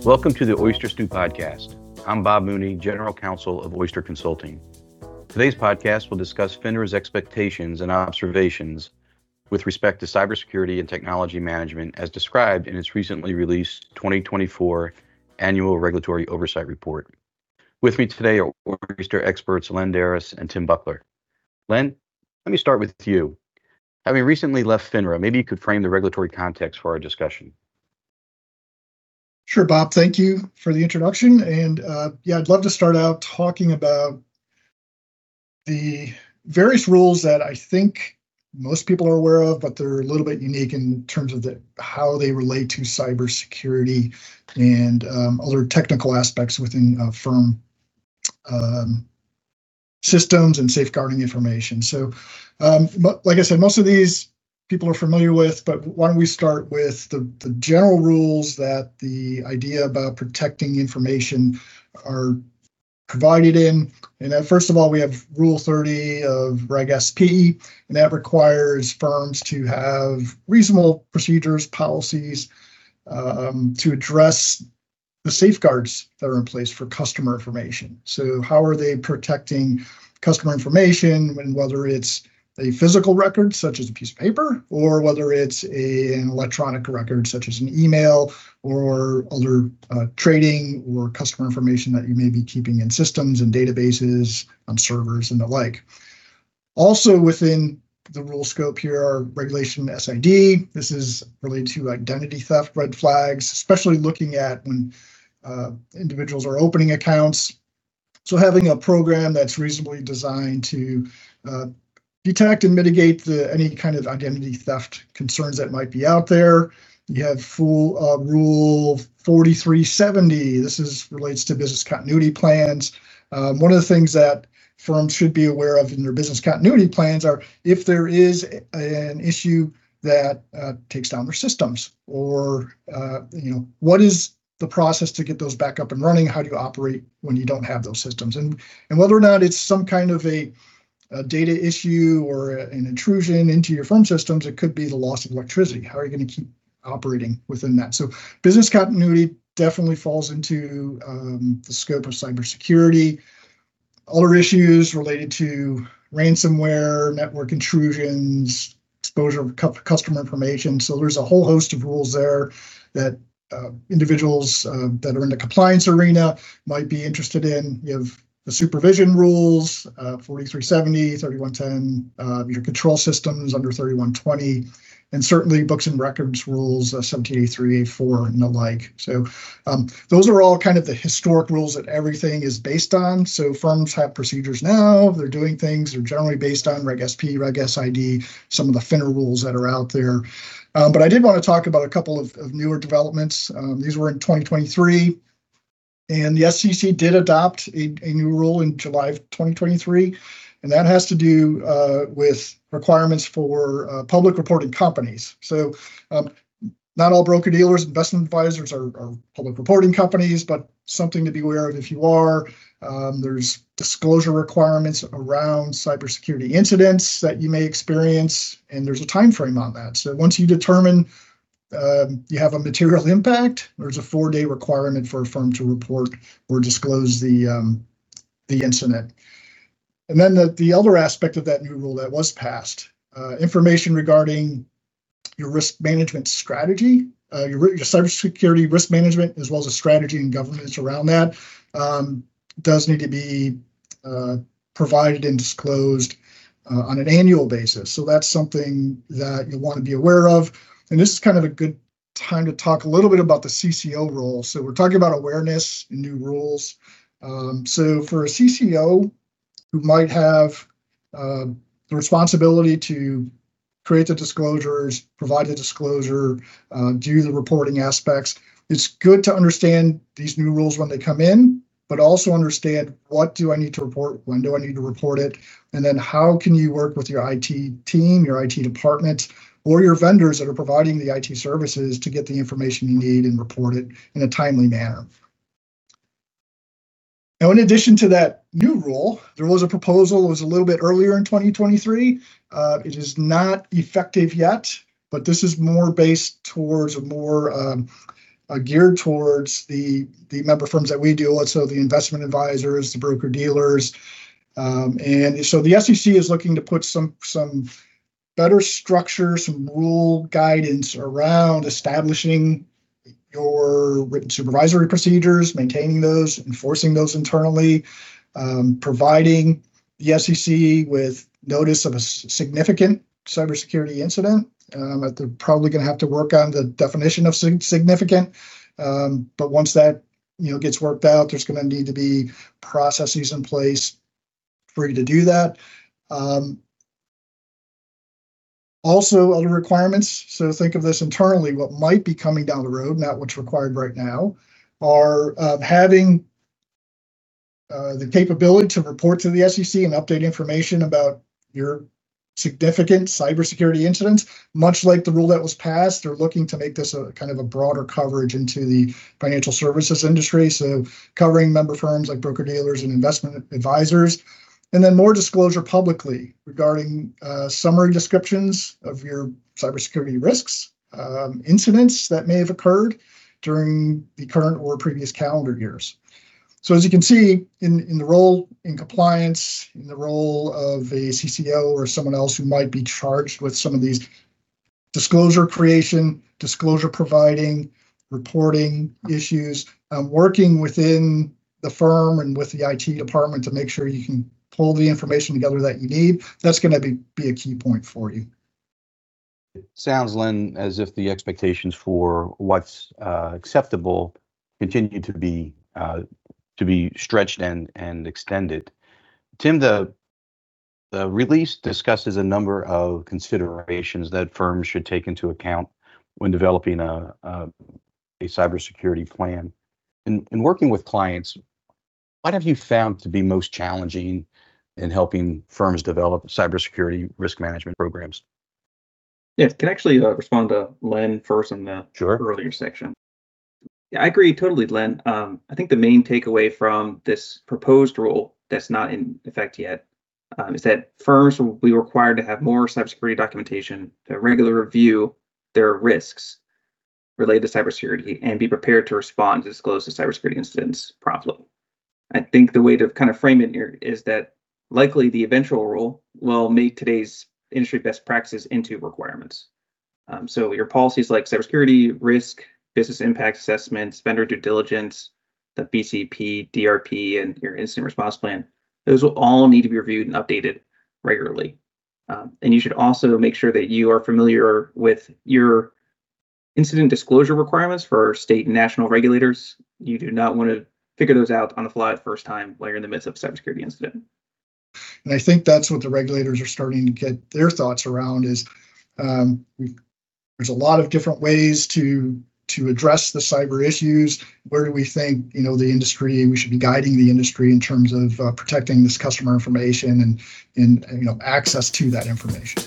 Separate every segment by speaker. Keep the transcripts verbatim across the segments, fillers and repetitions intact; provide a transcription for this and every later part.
Speaker 1: Welcome to the Oyster Stew Podcast. I'm Bob Mooney, General Counsel of Oyster Consulting. Today's podcast will discuss FINRA's expectations and observations with respect to cybersecurity and technology management as described in its recently released twenty twenty-four Annual Regulatory Oversight Report. With me today are Oyster experts Len Darras and Tim Buckler. Len, let me start with you. Having recently left FINRA, maybe you could frame the regulatory context for our discussion.
Speaker 2: Sure, Bob. Thank you for the introduction. And uh, yeah, I'd love to start out talking about the various rules that I think most people are aware of, but they're a little bit unique in terms of the, how they relate to cybersecurity and um, other technical aspects within uh, firm um, systems and safeguarding information. So, um, like I said, most of these people are familiar with, but why don't we start with the, the general rules that the idea about protecting information are provided in. And that, first of all, we have Rule thirty of Reg S P, and that requires firms to have reasonable procedures, policies um, to address the safeguards that are in place for customer information. So how are they protecting customer information, and whether it's a physical record, such as a piece of paper, or whether it's a, an electronic record, such as an email or other uh, trading or customer information that you may be keeping in systems and databases on servers and the like. Also within the rule scope here are Regulation S I D. This is related to identity theft red flags, especially looking at when uh, individuals are opening accounts. So having a program that's reasonably designed to uh, detect and mitigate the, any kind of identity theft concerns that might be out there. You have full uh, Rule forty-three seventy. This is relates to business continuity plans. Um, one of the things that firms should be aware of in their business continuity plans are if there is a, an issue that uh, takes down their systems, or uh, you know, what is the process to get those back up and running? How do you operate when you don't have those systems? And and whether or not it's some kind of a a data issue or an intrusion into your firm systems, it could be the loss of electricity. How are you going to keep operating within that? So business continuity definitely falls into um, the scope of cybersecurity. Other issues related to ransomware, network intrusions, exposure of customer information. So there's a whole host of rules there that uh, individuals uh, that are in the compliance arena might be interested in. You have the supervision rules, uh, forty-three seventy, thirty-one ten, uh, your control systems under thirty-one twenty, and certainly books and records rules, uh, seventeen eighty-three, eighty-four, and the like. So um, those are all kind of the historic rules that everything is based on. So firms have procedures now, they're doing things, they're generally based on Reg S P, Reg S I D, some of the FINRA rules that are out there. Um, but I did want to talk about a couple of, of newer developments. Um, these were in twenty twenty-three. And the S E C did adopt a, a new rule in July of twenty twenty-three, and that has to do uh, with requirements for uh, public reporting companies. So um, not all broker-dealers, investment advisors are, are public reporting companies, but something to be aware of if you are. Um, there's disclosure requirements around cybersecurity incidents that you may experience, and there's a time frame on that. So once you determine Um, you have a material impact, there's a four-day requirement for a firm to report or disclose the um, the incident. And then the, the other aspect of that new rule that was passed, uh, information regarding your risk management strategy, uh, your, your cybersecurity risk management, as well as a strategy and governance around that, um, does need to be uh, provided and disclosed uh, on an annual basis. So that's something that you'll want to be aware of. And this is kind of a good time to talk a little bit about the C C O role. So we're talking about awareness and new rules. Um, so for a C C O who might have uh, the responsibility to create the disclosures, provide the disclosure, uh, do the reporting aspects, it's good to understand these new rules when they come in, but also understand what do I need to report, when do I need to report it, and then how can you work with your I T team, your I T department, or your vendors that are providing the I T services to get the information you need and report it in a timely manner. Now, in addition to that new rule, there was a proposal, it was a little bit earlier in twenty twenty-three. Uh, it is not effective yet, but this is more based towards a more um, uh, geared towards the the member firms that we deal with, so the investment advisors, the broker dealers, um, and so the S E C is looking to put some some better structure, some rule guidance around establishing your written supervisory procedures, maintaining those, enforcing those internally, um, providing the S E C with notice of a significant cybersecurity incident. Um, they're probably going to have to work on the definition of significant, um, but once that you know gets worked out, there's going to need to be processes in place for you to do that. Um, Also, other requirements, so think of this internally, what might be coming down the road, not what's required right now, are uh, having uh, the capability to report to the S E C and update information about your significant cybersecurity incidents. Much like the rule that was passed, they're looking to make this a kind of a broader coverage into the financial services industry, so covering member firms like broker-dealers and investment advisors. And then more disclosure publicly regarding uh, summary descriptions of your cybersecurity risks, um, incidents that may have occurred during the current or previous calendar years. So as you can see, in, in the role in compliance, in the role of a C C O or someone else who might be charged with some of these disclosure creation, disclosure providing, reporting issues, um, working within the firm and with the I T department to make sure you can pull the information together that you need, that's going to be, be a key point for you.
Speaker 1: It sounds, Len, as if the expectations for what's uh, acceptable continue to be uh, to be stretched and and extended. Tim, the the release discusses a number of considerations that firms should take into account when developing a a, a cybersecurity plan. In, in working with clients, what have you found to be most challenging in helping firms develop cybersecurity risk management programs?
Speaker 3: Yeah, can actually uh, respond to Len first in the
Speaker 1: Sure.
Speaker 3: earlier section. Yeah, I agree totally, Len. Um, I think the main takeaway from this proposed rule that's not in effect yet um, is that firms will be required to have more cybersecurity documentation to regularly review their risks related to cybersecurity and be prepared to respond to disclose to cybersecurity incidents promptly. I think the way to kind of frame it here is that likely the eventual rule will make today's industry best practices into requirements. Um, so your policies like cybersecurity, risk, business impact assessments, vendor due diligence, the B C P, D R P, and your incident response plan, those will all need to be reviewed and updated regularly. Um, and you should also make sure that you are familiar with your incident disclosure requirements for state and national regulators. You do not want to figure those out on the fly the first time while you're in the midst of a cybersecurity incident.
Speaker 2: And I think that's what the regulators are starting to get their thoughts around is um, we, there's a lot of different ways to to address the cyber issues. Where do we think, you know, the industry, we should be guiding the industry in terms of uh, protecting this customer information and, and, you know, access to that information.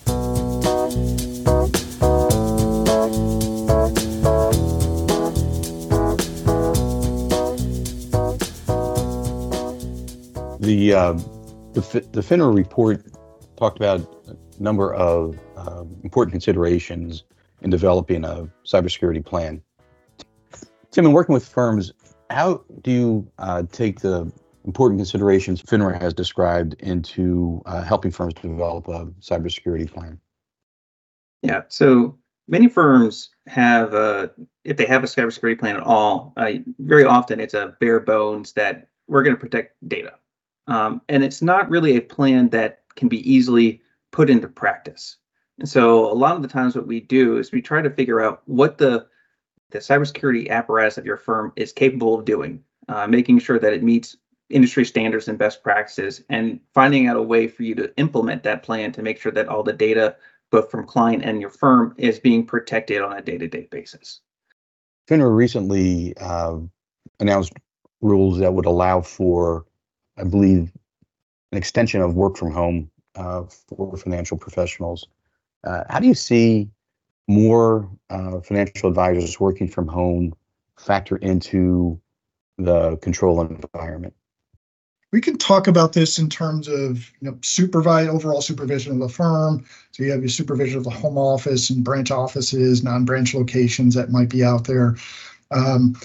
Speaker 1: The uh, the the FINRA report talked about a number of uh, important considerations in developing a cybersecurity plan. Tim, in working with firms, how do you uh, take the important considerations FINRA has described into uh, helping firms develop a cybersecurity plan?
Speaker 3: Yeah, so many firms have, uh, if they have a cybersecurity plan at all, uh, very often it's a bare bones that we're going to protect data. Um, and it's not really a plan that can be easily put into practice. And so a lot of the times what we do is we try to figure out what the, the cybersecurity apparatus of your firm is capable of doing, uh, making sure that it meets industry standards and best practices, and finding out a way for you to implement that plan to make sure that all the data, both from client and your firm, is being protected on a day-to-day basis.
Speaker 1: FINRA recently uh, announced rules that would allow for, I believe, an extension of work from home uh, for financial professionals. Uh, how do you see more uh, financial advisors working from home factor into the control environment?
Speaker 2: We can talk about this in terms of, you know, supervise overall supervision of the firm. So you have your supervision of the home office and branch offices, non-branch locations that might be out there. Um,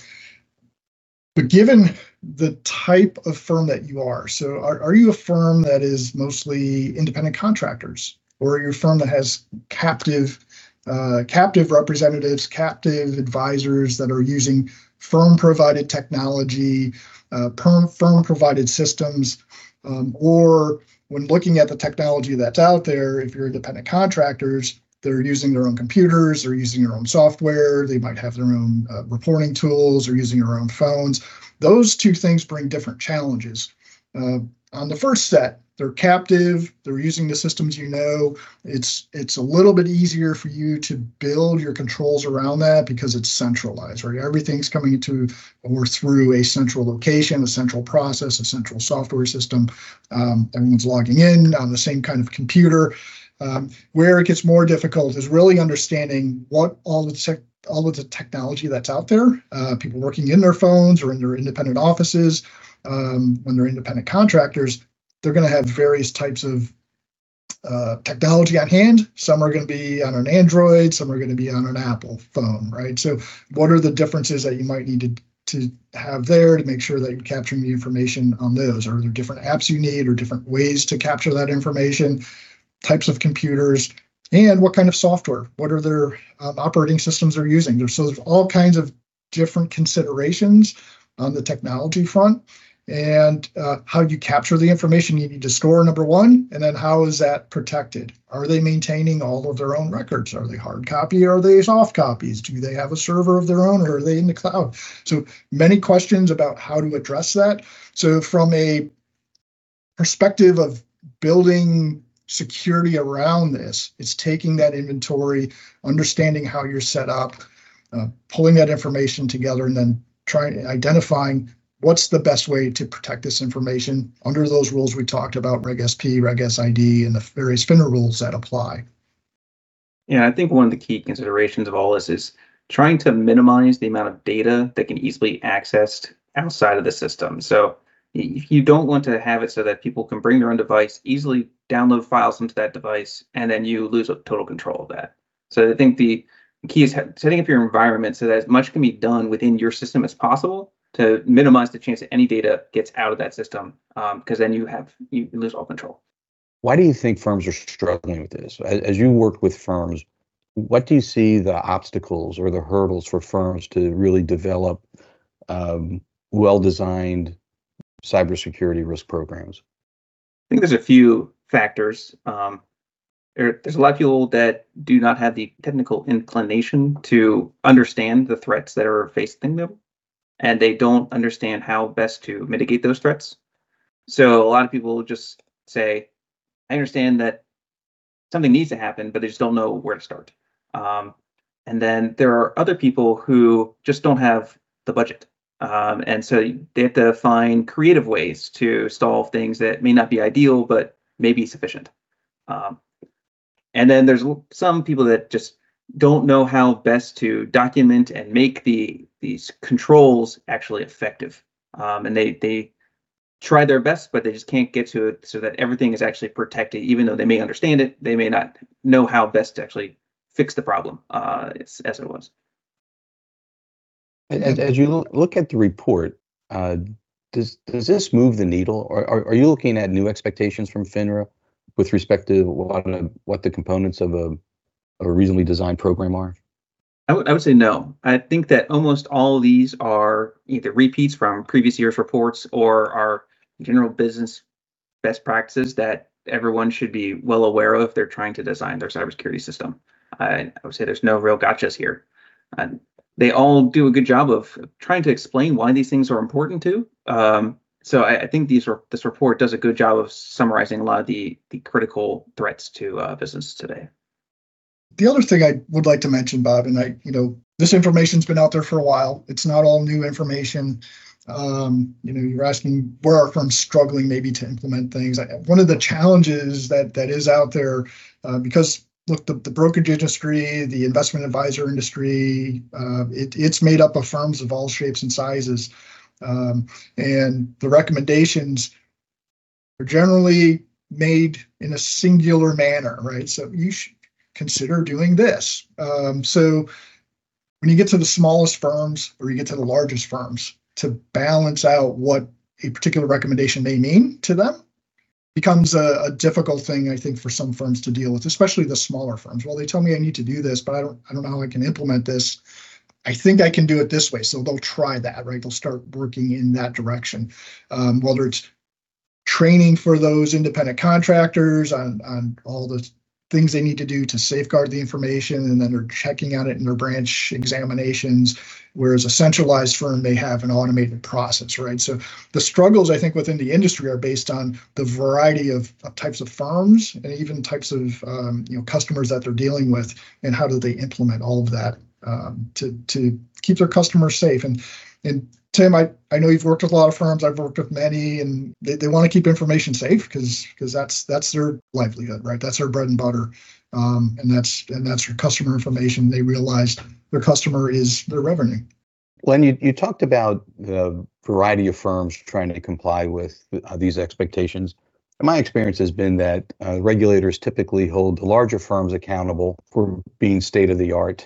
Speaker 2: but given the type of firm that you are, so are, are you a firm that is mostly independent contractors, or are you a firm that has captive uh, captive representatives, captive advisors that are using firm-provided technology, uh, firm-provided systems, um, or when looking at the technology that's out there, if you're independent contractors, they're using their own computers, they're using their own software, they might have their own uh, reporting tools, or using their own phones. Those two things bring different challenges. Uh, on the first set, they're captive, they're using the systems you know. It's it's a little bit easier for you to build your controls around that because it's centralized, right? Everything's coming into or through a central location, a central process, a central software system. Um, everyone's logging in on the same kind of computer. Um, where it gets more difficult is really understanding what all the tech, all of the technology that's out there. Uh, people working in their phones or in their independent offices, um, when they're independent contractors, they're going to have various types of uh, technology on hand. Some are going to be on an Android, some are going to be on an Apple phone, right? So what are the differences that you might need to, to have there to make sure that you're capturing the information on those? Are there different apps you need or different ways to capture that information? Types of computers, and what kind of software? What are their um, operating systems they're using? There's, so there's all kinds of different considerations on the technology front, and uh, how you capture the information you need to store, number one, and then how is that protected? Are they maintaining all of their own records? Are they hard copy? Or are they soft copies? Do they have a server of their own, or are they in the cloud? So many questions about how to address that. So from a perspective of building security around this, it's taking that inventory, understanding how you're set up, uh, pulling that information together, and then trying identifying what's the best way to protect this information under those rules we talked about, Reg S P, Reg S I D, and the various FINRA rules that apply.
Speaker 3: Yeah, I think one of the key considerations of all this is trying to minimize the amount of data that can easily be accessed outside of the system. So if you don't want to have it so that people can bring their own device, easily download files into that device, and then you lose total control of that. So I think the key is setting up your environment so that as much can be done within your system as possible to minimize the chance that any data gets out of that system, because um, then you have you lose all control.
Speaker 1: Why do you think firms are struggling with this? As, as you work with firms, what do you see the obstacles or the hurdles for firms to really develop um, well-designed cybersecurity risk programs?
Speaker 3: I think there's a few factors. Um, there, there's a lot of people that do not have the technical inclination to understand the threats that are facing them, and they don't understand how best to mitigate those threats. So a lot of people just say, I understand that something needs to happen, but they just don't know where to start. Um, and then there are other people who just don't have the budget. Um, and so they have to find creative ways to solve things that may not be ideal, but may be sufficient. Um, and then there's some people that just don't know how best to document and make the these controls actually effective. Um, and they they try their best, but they just can't get to it so that everything is actually protected. Even though they may understand it, they may not know how best to actually fix the problem uh, as, as it was.
Speaker 1: As, as you look at the report, uh, does does this move the needle, or are, are you looking at new expectations from FINRA with respect to what a, what the components of a, a reasonably designed program are?
Speaker 3: I would I would say no. I think that almost all of these are either repeats from previous year's reports or are general business best practices that everyone should be well aware of if they're trying to design their cybersecurity system. I, I would say there's no real gotchas here. Uh, they all do a good job of trying to explain why these things are important too. Um, so I, I think these this report does a good job of summarizing a lot of the the critical threats to uh, business today.
Speaker 2: The other thing I would like to mention, Bob, and I, you know, this information's been out there for a while. It's not all new information. Um, you know, you're asking where are firms struggling maybe to implement things. I, one of the challenges that that is out there, uh, because look, the, the brokerage industry, the investment advisor industry, uh, it, it's made up of firms of all shapes and sizes. Um, and the recommendations are generally made in a singular manner, right? So you should consider doing this. Um, so when you get to the smallest firms or you get to the largest firms, to balance out what a particular recommendation may mean to them becomes a, a difficult thing, I think, for some firms to deal with, especially the smaller firms. Well, they tell me I need to do this, but I don't, I don't know how I can implement this. I think I can do it this way. So they'll try that, right? They'll start working in that direction. Um, whether it's training for those independent contractors on, on all the things they need to do to safeguard the information, and then they're checking on it in their branch examinations, whereas a centralized firm may have an automated process, right? So the struggles, I think, within the industry are based on the variety of, of types of firms and even types of um, you know customers that they're dealing with, and how do they implement all of that um, to to keep their customers safe. And and Tim, I, I know you've worked with a lot of firms. I've worked with many, and they, they want to keep information safe because because that's that's their livelihood, right? That's their bread and butter, um, and that's and that's their customer information. They realize their customer is their revenue.
Speaker 1: Len, you, you talked about the variety of firms trying to comply with uh, these expectations. My experience has been that uh, regulators typically hold the larger firms accountable for being state of the art,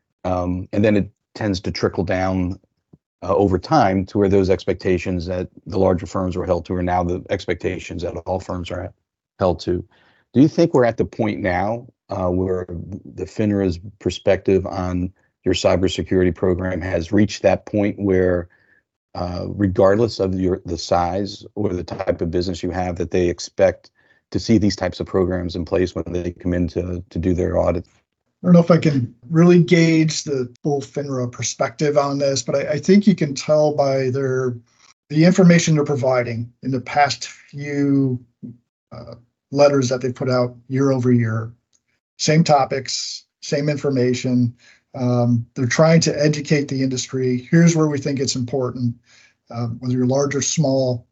Speaker 1: um, and then it tends to trickle down Uh, over time to where those expectations that the larger firms were held to are now the expectations that all firms are held to. Do you think we're at the point now uh, where the FINRA's perspective on your cybersecurity program has reached that point where, uh, regardless of your the size or the type of business you have, that they expect to see these types of programs in place when they come in to, to do their audit?
Speaker 2: I don't know if I can really gauge the full FINRA perspective on this, but I, I think you can tell by their the information they're providing in the past few uh, letters that they put out year over year. Same topics, same information. Um, they're trying to educate the industry. Here's where we think it's important. Um, whether you're large or small,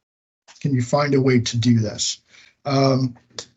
Speaker 2: can you find a way to do this? Um,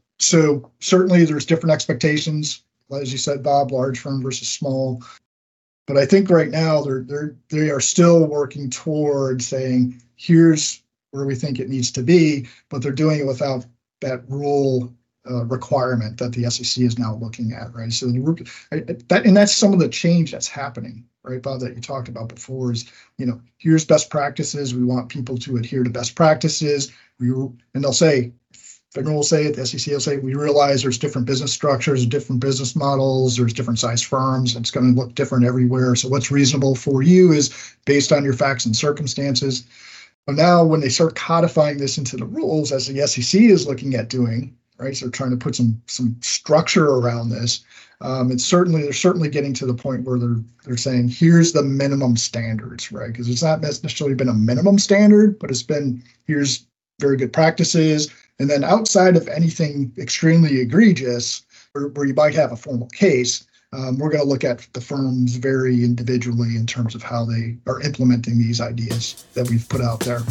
Speaker 2: so certainly there's different expectations. As you said, Bob, large firm versus small. But I think right now they're they're they are still working towards saying, here's where we think it needs to be, but they're doing it without that rule uh, requirement that the S E C is now looking at, right? So the, that and that's some of the change that's happening, right, Bob, that you talked about before is, you know, here's best practices. We want people to adhere to best practices. We and they'll say, FINRA will say it, the S E C will say, we realize there's different business structures, different business models, there's different size firms, it's going to look different everywhere. So what's reasonable for you is based on your facts and circumstances. But now when they start codifying this into the rules, as the S E C is looking at doing, right, so they're trying to put some some structure around this, um, it's certainly, they're certainly getting to the point where they're they're saying, here's the minimum standards, right? Because it's not necessarily been a minimum standard, but it's been, here's very good practices. And then outside of anything extremely egregious, where, where you might have a formal case, um, we're going to look at the firms very individually in terms of how they are implementing these ideas that we've put out there.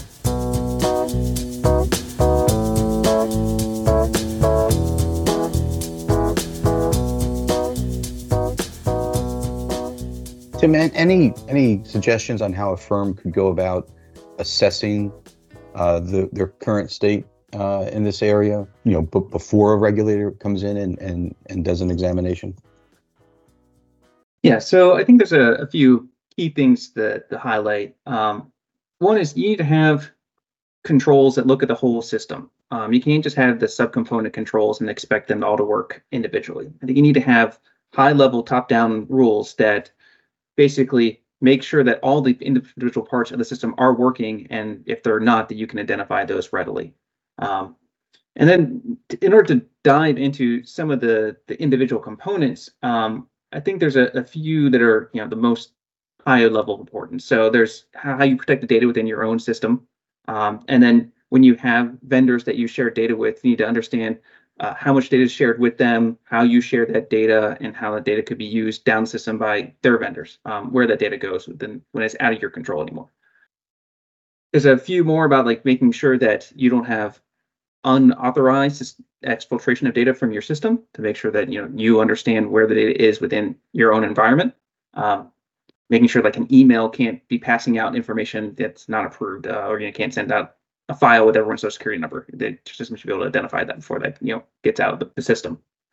Speaker 1: Tim, any any suggestions on how a firm could go about assessing uh, the, their current state Uh, in this area, you know, b- before a regulator comes in and, and, and does an examination?
Speaker 3: Yeah, so I think there's a, a few key things that to highlight. Um, one is you need to have controls that look at the whole system. Um, you can't just have the subcomponent controls and expect them all to work individually. I think you need to have high-level top-down rules that basically make sure that all the individual parts of the system are working, and if they're not, that you can identify those readily. Um, and then in order to dive into some of the, the individual components, um, I think there's a, a few that are, you know, the most high level important. So there's how you protect the data within your own system. Um, and then when you have vendors that you share data with, you need to understand uh, how much data is shared with them, how you share that data, and how that data could be used down the system by their vendors, um, where that data goes then when it's out of your control anymore. There's a few more about like making sure that you don't have unauthorized exfiltration of data from your system to make sure that you know you understand where the data is within your own environment. Um, making sure like an email can't be passing out information that's not approved, uh, or you know, can't send out a file with everyone's social security number. The system should be able to identify that before that you know gets out of the, the system.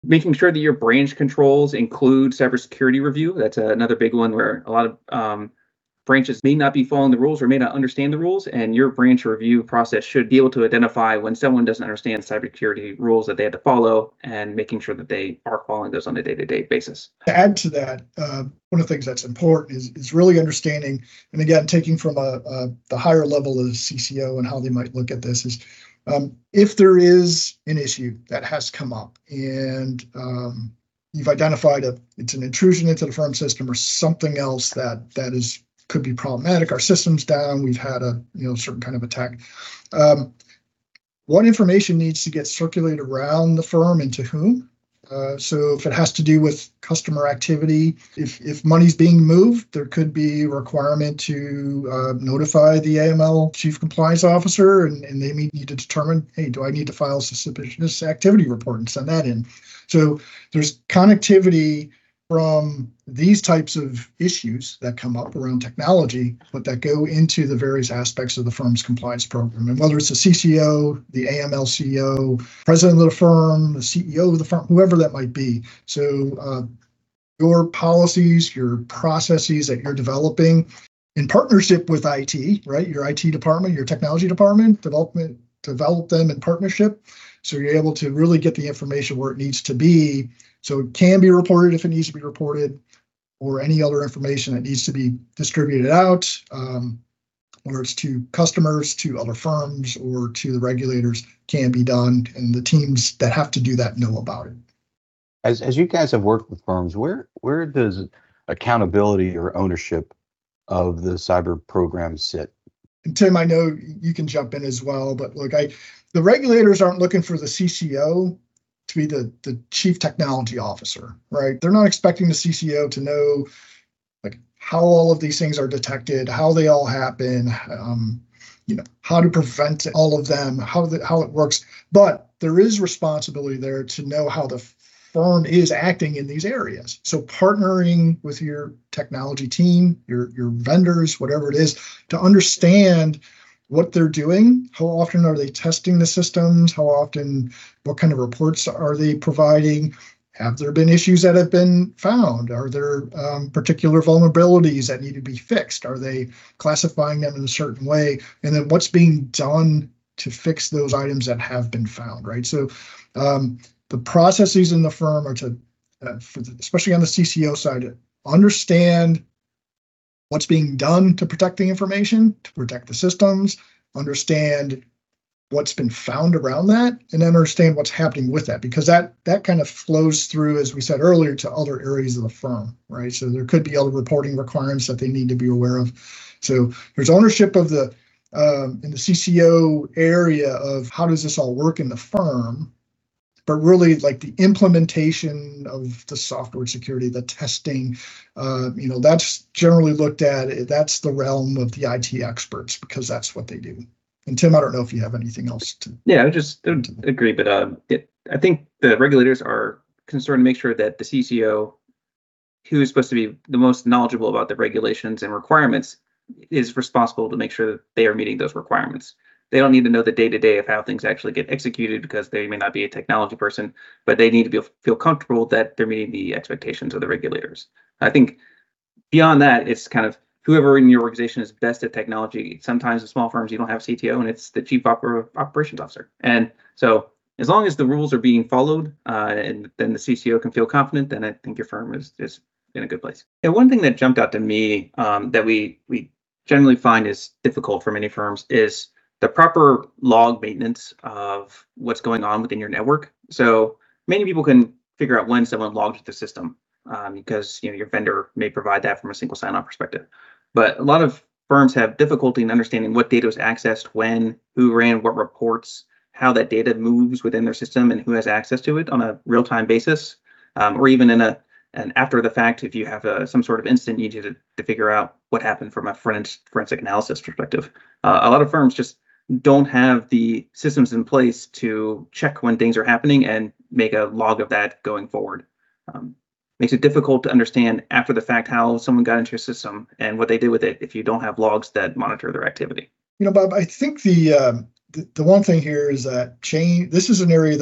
Speaker 3: Making sure that your branch controls include cybersecurity review. That's another big one where a lot of um, branches may not be following the rules or may not understand the rules, and your branch review process should be able to identify when someone doesn't understand cybersecurity rules that they have to follow, and making sure that they are following those on a day-to-day basis.
Speaker 2: To add to that, uh, one of the things that's important is, is really understanding, and again, taking from a, a the higher level of the C C O and how they might look at this is, um, if there is an issue that has come up and um, you've identified a, it's an intrusion into the firm system or something else that that is could be problematic. Our system's down. We've had a you know certain kind of attack. Um, what information needs to get circulated around the firm and to whom? Uh, so if it has to do with customer activity, if if money's being moved, there could be a requirement to uh, notify the A M L chief compliance officer, and, and they need to determine, hey, do I need to file a suspicious activity report and send that in? So there's connectivity from these types of issues that come up around technology, but that go into the various aspects of the firm's compliance program. And whether it's the C C O, the A M L C E O, president of the firm, the C E O of the firm, whoever that might be. So uh, your policies, your processes that you're developing in partnership with I T, right? Your I T department, your technology department, development, develop them in partnership. So you're able to really get the information where it needs to be. So it can be reported if it needs to be reported, or any other information that needs to be distributed out, um, whether it's to customers, to other firms, or to the regulators, can be done. And the teams that have to do that know about it.
Speaker 1: As as you guys have worked with firms, where where does accountability or ownership of the cyber program sit?
Speaker 2: And Tim, I know you can jump in as well, but look, I the regulators aren't looking for the C C O to be the, the chief technology officer, right? They're not expecting the C C O to know like how all of these things are detected, how they all happen, um, you know, how to prevent all of them, how the, how it works. But there is responsibility there to know how the firm is acting in these areas. So partnering with your technology team, your your vendors, whatever it is, to understand what they're doing, how often are they testing the systems, how often, what kind of reports are they providing, have there been issues that have been found, are there um, particular vulnerabilities that need to be fixed, are they classifying them in a certain way, and then what's being done to fix those items that have been found, right? So um, the processes in the firm are to, uh, for the, especially on the C C O side, understand what's being done to protect the information, to protect the systems, understand what's been found around that, and then understand what's happening with that, because that that kind of flows through, as we said earlier, to other areas of the firm, right? So there could be other reporting requirements that they need to be aware of. So there's ownership of the um, in the C C O area of how does this all work in the firm, but really like the implementation of the software security, the testing, uh, you know, that's generally looked at, that's the realm of the I T experts, because that's what they do. And Tim, I don't know if you have anything else to.
Speaker 3: Yeah, I just I agree, but uh, it, I think the regulators are concerned to make sure that the C C O, who is supposed to be the most knowledgeable about the regulations and requirements, is responsible to make sure that they are meeting those requirements. They don't need to know the day-to-day of how things actually get executed because they may not be a technology person, but they need to be, feel comfortable that they're meeting the expectations of the regulators. I think beyond that, it's kind of whoever in your organization is best at technology. Sometimes in small firms, you don't have a C T O and it's the chief oper- operations officer. And so as long as the rules are being followed uh, and then the C C O can feel confident, then I think your firm is, is in a good place. And one thing that jumped out to me um, that we, we generally find is difficult for many firms is the proper log maintenance of what's going on within your network. So many people can figure out when someone logged to the system um, because you know your vendor may provide that from a single sign-on perspective. But a lot of firms have difficulty in understanding what data was accessed, when, who ran what reports, how that data moves within their system, and who has access to it on a real-time basis, um, or even in a an after the fact, if you have a, some sort of incident, you need to, to figure out what happened from a forensic, forensic analysis perspective. Uh, a lot of firms just don't have the systems in place to check when things are happening and make a log of that going forward. Um, makes it difficult to understand after the fact how someone got into your system and what they did with it if you don't have logs that monitor their activity.
Speaker 2: You know, Bob, I think the um, the, the one thing here is that change. This is an area that's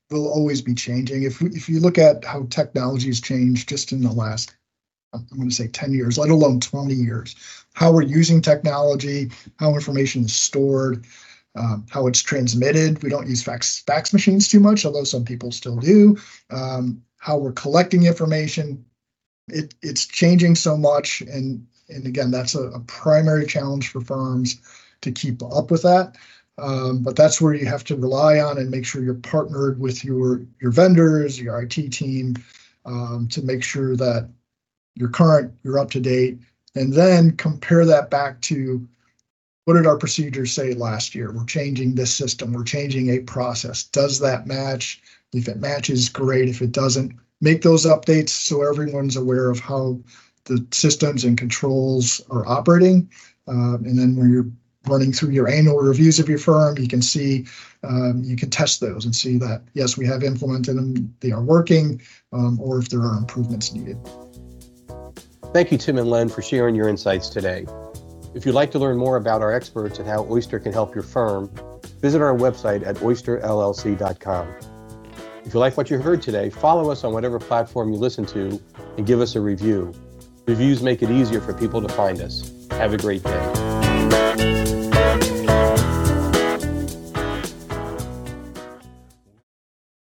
Speaker 2: will always be changing. If we, if you look at how technology has changed just in the last, I'm going to say ten years, let alone twenty years, how we're using technology, how information is stored, um, how it's transmitted. We don't use fax fax machines too much, although some people still do. Um, how we're collecting information, it, it's changing so much. And, and again, that's a, a primary challenge for firms to keep up with that. Um, but that's where you have to rely on and make sure you're partnered with your, your vendors, your I T team, um, to make sure that you're current, you're up to date, and then compare that back to what did our procedures say last year? We're changing this system. We're changing a process. Does that match? If it matches, great. If it doesn't, make those updates so everyone's aware of how the systems and controls are operating. Uh, and then when you're running through your annual reviews of your firm, you can see, um, you can test those and see that, yes, we have implemented them, they are working, um, or if there are improvements needed.
Speaker 4: Thank you, Tim and Len, for sharing your insights today. If you'd like to learn more about our experts and how Oyster can help your firm, visit our website at oyster l l c dot com. If you like what you heard today, follow us on whatever platform you listen to and give us a review. Reviews make it easier for people to find us. Have a great day.